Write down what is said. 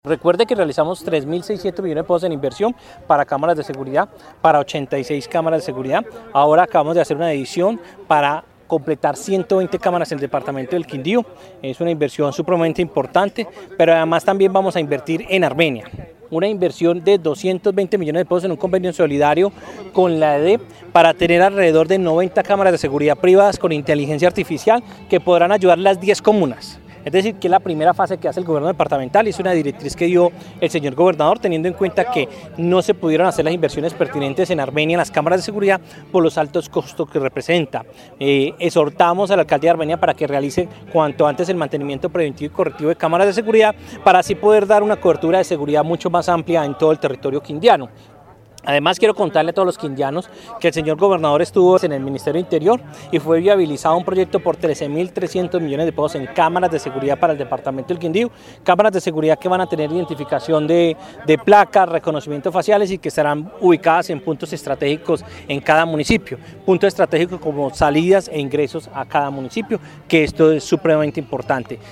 Recuerde que realizamos 3.600 millones de pesos en inversión para cámaras de seguridad, para 86 cámaras de seguridad. Ahora acabamos de hacer una edición para completar 120 cámaras en el departamento del Quindío. Es una inversión supremamente importante, pero además también vamos a invertir en Armenia. Una inversión de 220 millones de pesos en un convenio solidario con la EDEP para tener alrededor de 90 cámaras de seguridad privadas con inteligencia artificial que podrán ayudar las 10 comunas. Es decir, que es la primera fase que hace el gobierno departamental y es una directriz que dio el señor gobernador, teniendo en cuenta que no se pudieron hacer las inversiones pertinentes en Armenia en las cámaras de seguridad por los altos costos que representa. Exhortamos al alcalde de Armenia para que realice cuanto antes el mantenimiento preventivo y correctivo de cámaras de seguridad para así poder dar una cobertura de seguridad mucho más amplia en todo el territorio quindiano. Además, quiero contarle a todos los quindianos que el señor gobernador estuvo en el Ministerio Interior y fue viabilizado un proyecto por 13.300 millones de pesos en cámaras de seguridad para el departamento del Quindío, cámaras de seguridad que van a tener identificación de placas, reconocimientos faciales y que estarán ubicadas en puntos estratégicos en cada municipio, puntos estratégicos como salidas e ingresos a cada municipio, que esto es supremamente importante.